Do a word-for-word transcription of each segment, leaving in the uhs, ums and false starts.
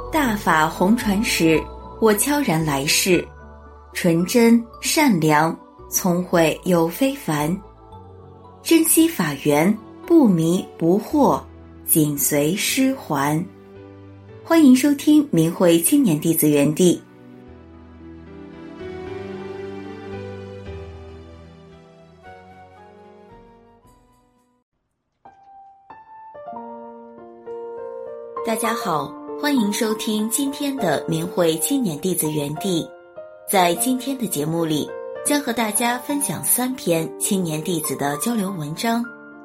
大法红传时，我悄然来世，纯真善良，聪慧又非凡，珍惜法缘，不迷不惑，紧随师还。欢迎收听明慧青年弟子园地。大家好，欢迎收听今天的明慧青年弟子园地。在今天的节目里，将和大家分享三篇青年弟子的交流文章。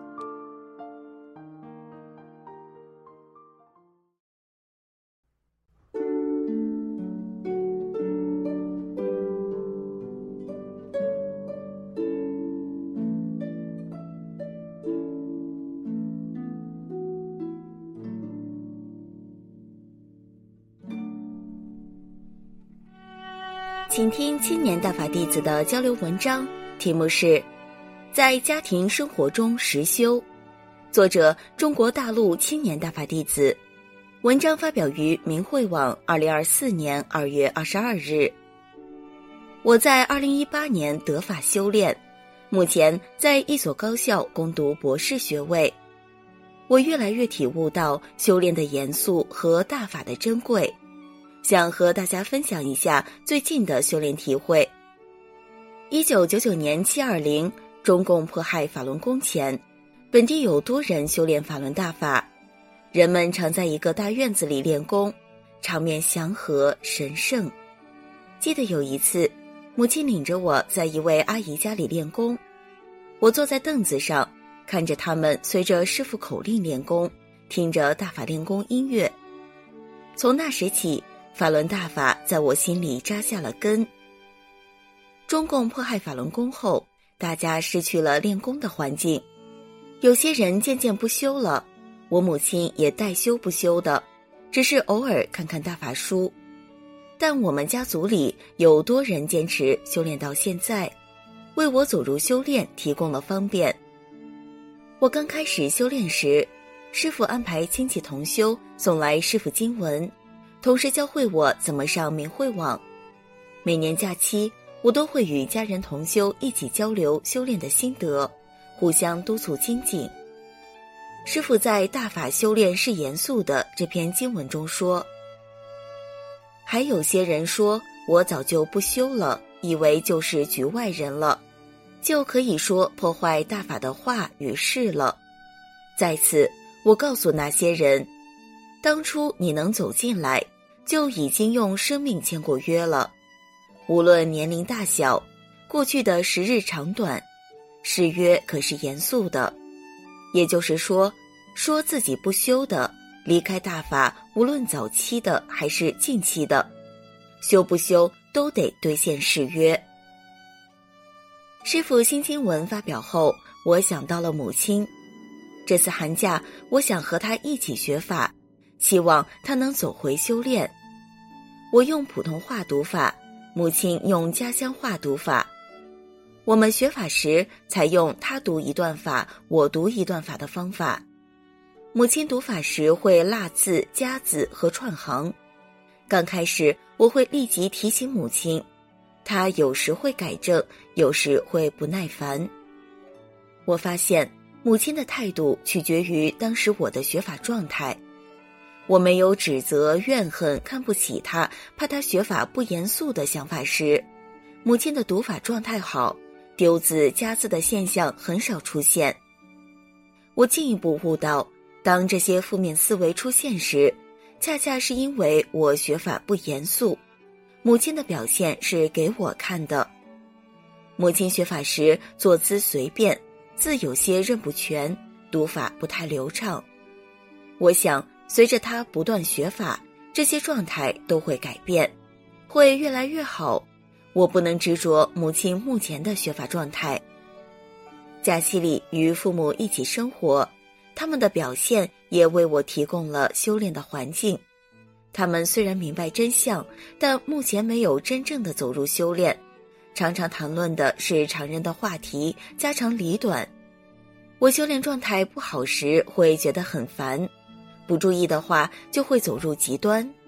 请听青年大法弟子的交流文章，题目是在家庭生活中实修，作者中国大陆青年大法弟子，文章发表于明慧网二零二四年二月二十二日。我在二零一八年得法修炼，目前在一所高校攻读博士学位。我越来越体悟到修炼的严肃和大法的珍贵，想和大家分享一下最近的修炼体会。一九九九年七二零，中共迫害法轮功前，本地有多人修炼法轮大法，人们常在一个大院子里练功，场面祥和神圣。记得有一次，母亲领着我在一位阿姨家里练功，我坐在凳子上，看着他们随着师父口令练功，听着大法练功音乐。从那时起，法轮大法在我心里扎下了根。中共迫害法轮功后，大家失去了练功的环境，有些人渐渐不修了，我母亲也带修不修的，只是偶尔看看大法书。但我们家族里有多人坚持修炼到现在，为我走入修炼提供了方便。我刚开始修炼时，师父安排亲戚同修送来师父经文，同时教会我怎么上明慧网。每年假期，我都会与家人同修一起交流修炼的心得，互相督促精进。师父在《大法修炼是严肃的》这篇经文中说，还有些人说我早就不修了，以为就是局外人了，就可以说破坏大法的话与事了。在此，我告诉那些人，当初你能走进来，就已经用生命签过约了。无论年龄大小，过去的时日长短，誓约可是严肃的。也就是说，说自己不修的，离开大法，无论早期的还是近期的，修不修都得兑现誓约。师父新经文发表后，我想到了母亲。这次寒假，我想和她一起学法，希望她能走回修炼。我用普通话读法，母亲用家乡话读法。我们学法时采用她读一段法，我读一段法的方法。母亲读法时会落字、加字和串行。刚开始我会立即提醒母亲，她有时会改正，有时会不耐烦。我发现母亲的态度取决于当时我的学法状态。我没有指责、怨恨、看不起他，怕他学法不严肃的想法时，母亲的读法状态好，丢字加字的现象很少出现。我进一步悟到，当这些负面思维出现时，恰恰是因为我学法不严肃，母亲的表现是给我看的。母亲学法时坐姿随便，字有些认不全，读法不太流畅。我想随着他不断学法，这些状态都会改变，会越来越好。我不能执着母亲目前的学法状态。假期里与父母一起生活，他们的表现也为我提供了修炼的环境。他们虽然明白真相，但目前没有真正的走入修炼，常常谈论的是常人的话题，家长里短。我修炼状态不好时会觉得很烦，不注意的话就会走入极端。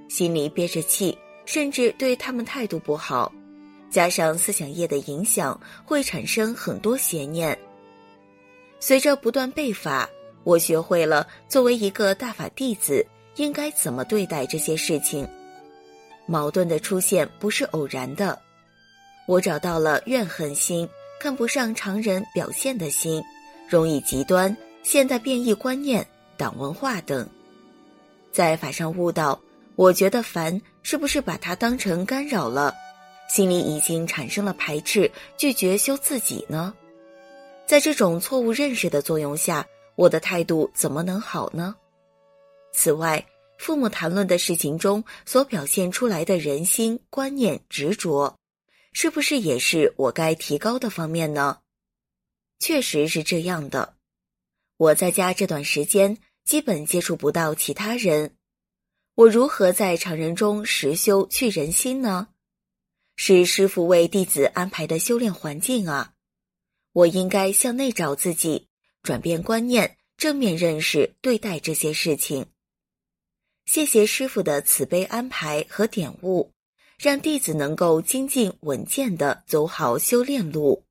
心里憋着气，甚至对他们态度不好，加上思想业的影响，会产生很多邪念。随着不断背法，我学会了作为一个大法弟子应该怎么对待这些事情。矛盾的出现不是偶然的，我找到了怨恨心、看不上常人表现的心、容易极端、现代变异观念、党文化等。在法上悟道，我觉得烦是不是把它当成干扰了，心里已经产生了排斥，拒绝修自己呢？在这种错误认识的作用下，我的态度怎么能好呢？此外，父母谈论的事情中所表现出来的人心、观念、执着，是不是也是我该提高的方面呢？确实是这样的。我在家这段时间基本接触不到其他人，我如何在常人中实修去人心呢？是师父为弟子安排的修炼环境啊。我应该向内找自己，转变观念，正面认识对待这些事情。谢谢师父的慈悲安排和点悟，让弟子能够精进稳健地走好修炼路。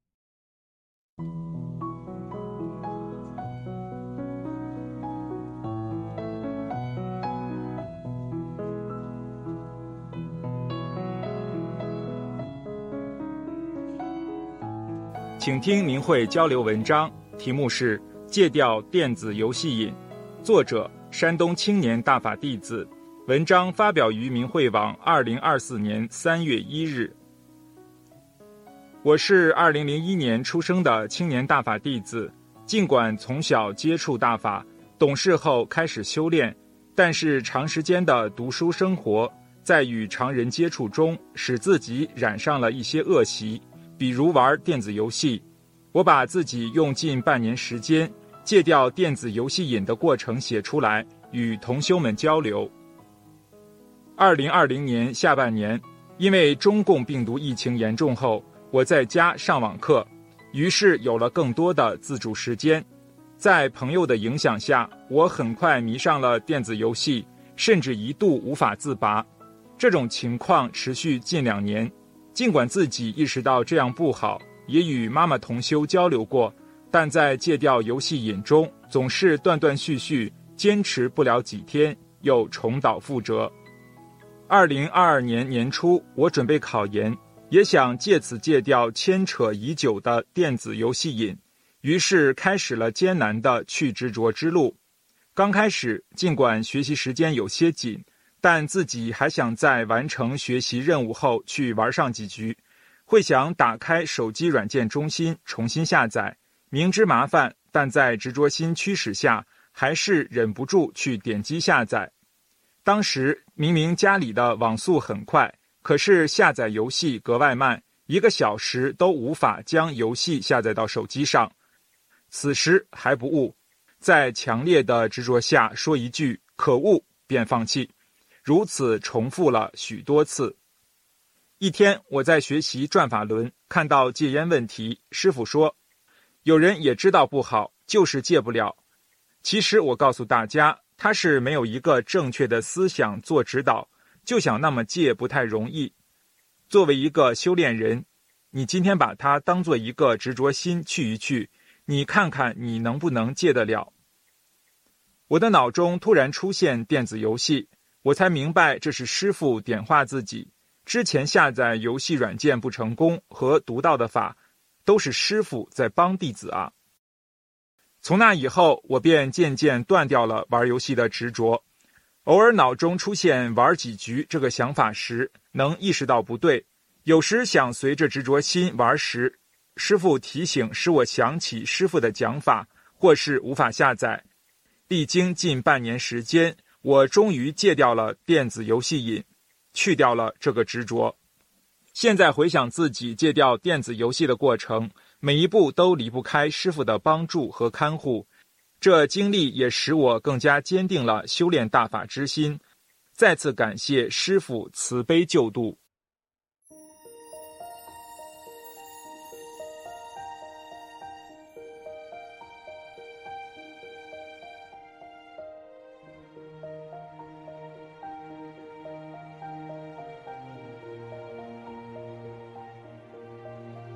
请听明慧交流文章，题目是《戒掉电子游戏瘾》，作者山东青年大法弟子。文章发表于明慧网二零二四年三月一日。我是二零零一年出生的青年大法弟子，尽管从小接触大法，懂事后开始修炼，但是长时间的读书生活，在与常人接触中，使自己染上了一些恶习，比如玩电子游戏。我把自己用近半年时间戒掉电子游戏瘾的过程写出来，与同修们交流。二零二零年下半年，因为中共病毒疫情严重后，我在家上网课，于是有了更多的自主时间。在朋友的影响下，我很快迷上了电子游戏，甚至一度无法自拔。这种情况持续近两年，尽管自己意识到这样不好，也与妈妈同修交流过，但在戒掉游戏瘾中，总是断断续续，坚持不了几天，又重蹈覆辙。二零二二年年初，我准备考研，也想借此戒掉牵扯已久的电子游戏瘾，于是开始了艰难的去执着之路。刚开始，尽管学习时间有些紧，但自己还想在完成学习任务后去玩上几局，会想打开手机软件中心重新下载，明知麻烦，但在执着心驱使下，还是忍不住去点击下载。当时明明家里的网速很快，可是下载游戏格外慢，一个小时都无法将游戏下载到手机上。此时还不悟，在强烈的执着下说一句可恶便放弃，如此重复了许多次。一天，我在学习转法轮，看到戒烟问题，师父说，有人也知道不好，就是戒不了。其实我告诉大家，他是没有一个正确的思想做指导，就想那么戒不太容易。作为一个修炼人，你今天把它当做一个执着心去一去，你看看你能不能戒得了。我的脑中突然出现电子游戏，我才明白这是师父点化自己。之前下载游戏软件不成功和读到的法，都是师父在帮弟子啊。从那以后，我便渐渐断掉了玩游戏的执着。偶尔脑中出现玩几局这个想法时，能意识到不对。有时想随着执着心玩时，师父提醒使我想起师父的讲法，或是无法下载。历经近半年时间，我终于戒掉了电子游戏瘾，去掉了这个执着。现在回想自己戒掉电子游戏的过程，每一步都离不开师父的帮助和看护，这经历也使我更加坚定了修炼大法之心。再次感谢师父慈悲救度。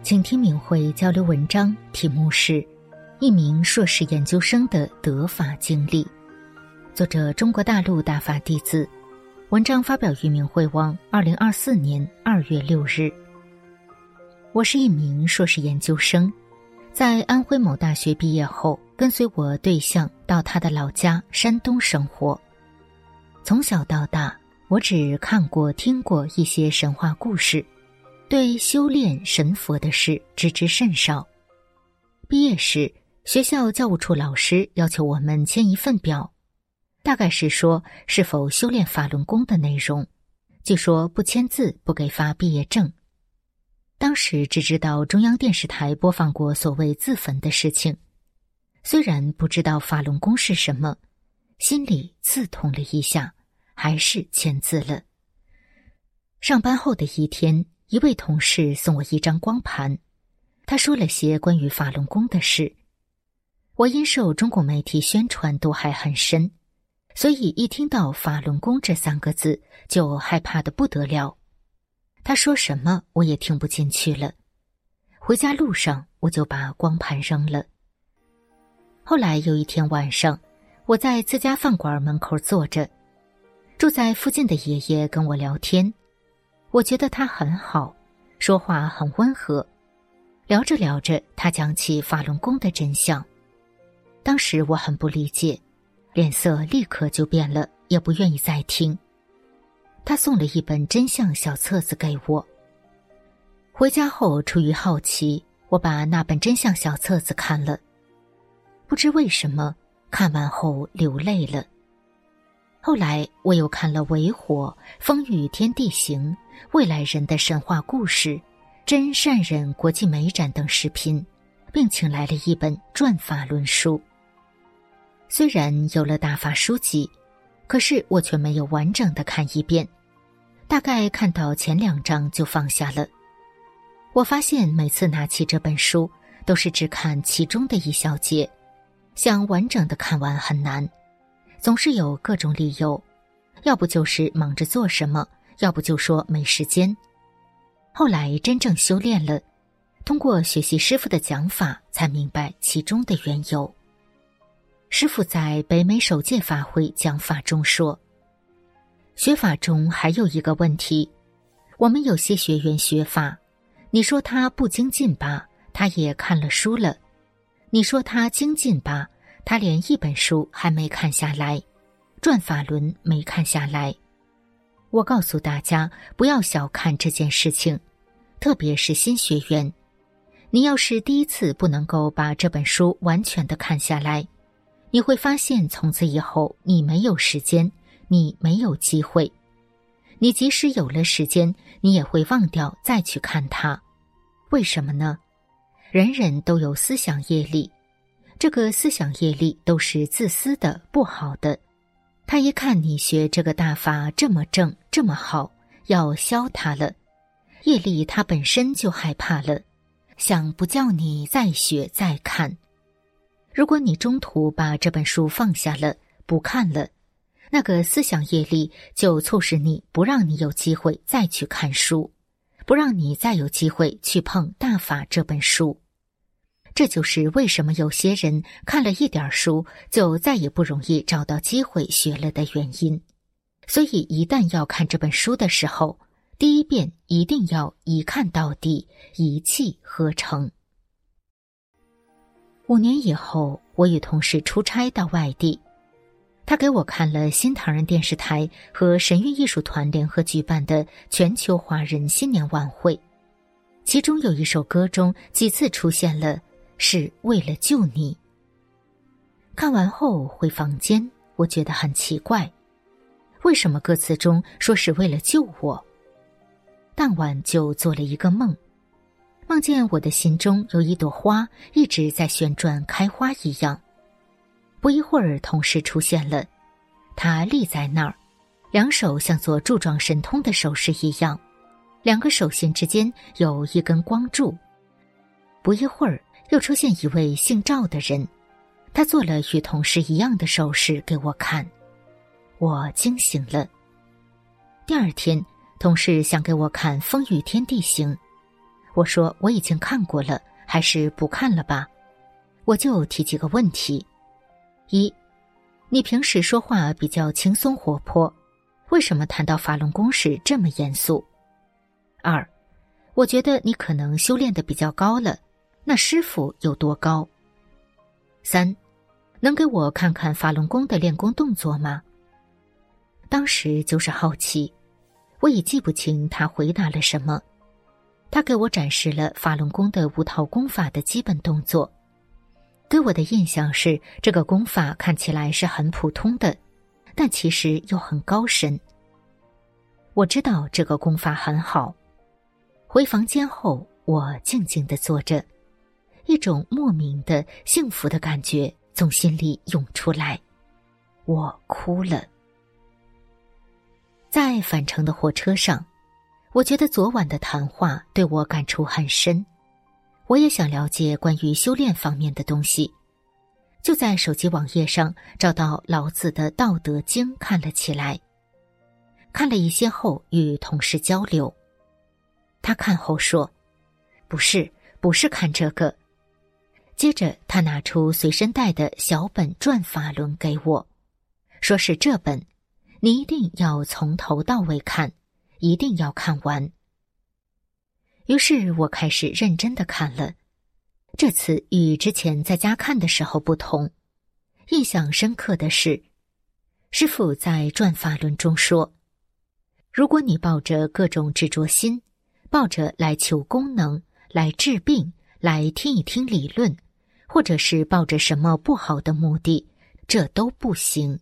请听明慧交流文章，题目是一名硕士研究生的得法经历，作者中国大陆大法弟子，文章发表于明慧网二零二四年二月六日。我是一名硕士研究生，在安徽某大学毕业后，跟随我对象到他的老家山东生活。从小到大，我只看过听过一些神话故事，对修炼神佛的事知之甚少。毕业时，学校教务处老师要求我们签一份表，大概是说是否修炼法轮功的内容，据说不签字不给发毕业证。当时只知道中央电视台播放过所谓自焚的事情，虽然不知道法轮功是什么，心里刺痛了一下，还是签字了。上班后的一天，一位同事送我一张光盘，他说了些关于法轮功的事。我因受中国媒体宣传都还很深，所以一听到法轮功这三个字就害怕得不得了。他说什么我也听不进去了。回家路上我就把光盘扔了。后来有一天晚上，我在自家饭馆门口坐着，住在附近的爷爷跟我聊天，我觉得他很好，说话很温和。聊着聊着，他讲起法轮功的真相。当时我很不理解，脸色立刻就变了，也不愿意再听。他送了一本真相小册子给我。回家后出于好奇，我把那本真相小册子看了。不知为什么，看完后流泪了。后来我又看了《为火》《风雨天地行》《未来人的神话故事》《真善忍国际美展》等视频，并请来了一本转法论书。虽然有了大法书籍，可是我却没有完整的看一遍，大概看到前两章就放下了。我发现每次拿起这本书，都是只看其中的一小节，想完整的看完很难，总是有各种理由，要不就是忙着做什么，要不就说没时间。后来真正修炼了，通过学习师父的讲法，才明白其中的缘由。师父在北美首届法会讲法中说，学法中还有一个问题，我们有些学员学法，你说他不精进吧，他也看了书了；你说他精进吧，他连一本书还没看下来，转法轮没看下来。我告诉大家，不要小看这件事情，特别是新学员，你要是第一次不能够把这本书完全的看下来，你会发现从此以后你没有时间，你没有机会。你即使有了时间，你也会忘掉再去看它。为什么呢？人人都有思想业力，这个思想业力都是自私的、不好的。他一看你学这个大法这么正这么好，要消它了，业力他本身就害怕了，想不叫你再学再看。如果你中途把这本书放下了，不看了，那个思想业力就促使你不让你有机会再去看书，不让你再有机会去碰大法这本书。这就是为什么有些人看了一点书就再也不容易找到机会学了的原因。所以一旦要看这本书的时候，第一遍一定要一看到底，一气呵成。五年以后，我与同事出差到外地，他给我看了新唐人电视台和神韵艺术团联合举办的全球华人新年晚会，其中有一首歌中几次出现了是为了救你。看完后回房间，我觉得很奇怪，为什么歌词中说是为了救我？当晚就做了一个梦，梦见我的心中有一朵花一直在旋转开花一样。不一会儿，同事出现了，他立在那儿，两手像做柱状神通的手势一样，两个手心之间有一根光柱。不一会儿，又出现一位姓赵的人，他做了与同事一样的手势给我看，我惊醒了。第二天，同事想给我看《风雨天地行》， 我说我已经看过了，还是不看了吧。我就提几个问题：一，你平时说话比较轻松活泼，为什么谈到法轮功时这么严肃？二，我觉得你可能修炼得比较高了，那师父有多高？三，能给我看看法轮功的练功动作吗？当时就是好奇，我已记不清他回答了什么。他给我展示了法轮功的五套功法的基本动作，给我的印象是这个功法看起来是很普通的，但其实又很高深。我知道这个功法很好。回房间后，我静静地坐着，一种莫名的幸福的感觉从心里涌出来，我哭了。在返程的火车上，我觉得昨晚的谈话对我感触很深，我也想了解关于修炼方面的东西，就在手机网页上找到老子的《道德经》看了起来。看了一些后与同事交流，他看后说，不是，不是看这个。接着他拿出随身带的小本转法轮给我，说是这本，你一定要从头到尾看，一定要看完。于是我开始认真地看了，这次与之前在家看的时候不同。印象深刻的是，师父在转法轮中说，如果你抱着各种执着心，抱着来求功能，来治病，来听一听理论，或者是抱着什么不好的目的，这都不行。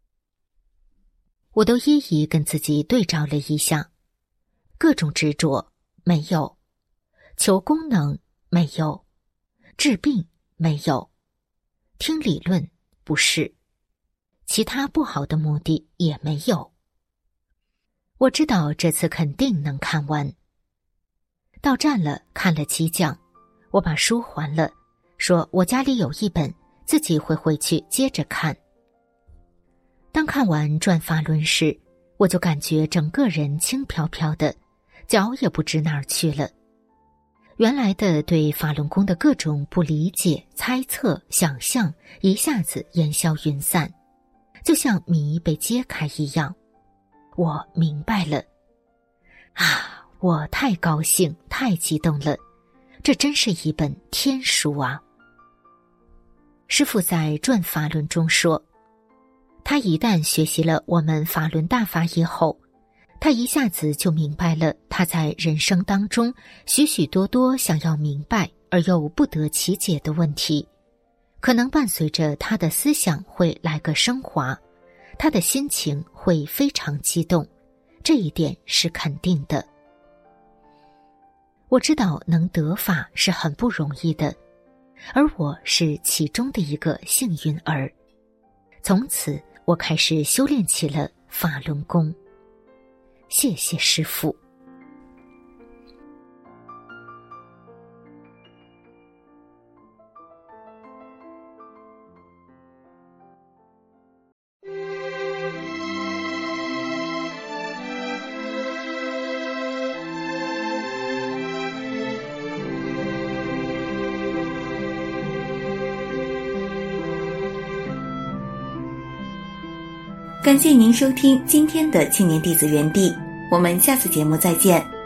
我都一一跟自己对照了一下，各种执着没有，求功能没有，治病没有，听理论不是，其他不好的目的也没有。我知道这次肯定能看完。到站了，看了几讲，我把书还了，说我家里有一本，自己会回去接着看。当看完转法轮时，我就感觉整个人轻飘飘的，脚也不知哪儿去了。原来的对法轮功的各种不理解、猜测、想象，一下子烟消云散，就像谜被揭开一样。我明白了，啊，我太高兴，太激动了，这真是一本天书啊！师父在转法轮中说，他一旦学习了我们法轮大法以后，他一下子就明白了他在人生当中许许多多想要明白而又不得其解的问题，可能伴随着他的思想会来个升华，他的心情会非常激动，这一点是肯定的。我知道能得法是很不容易的，而我是其中的一个幸运儿。从此我开始修炼起了法轮功。谢谢师父。 感谢您收听今天的青年弟子园地，我们下次节目再见。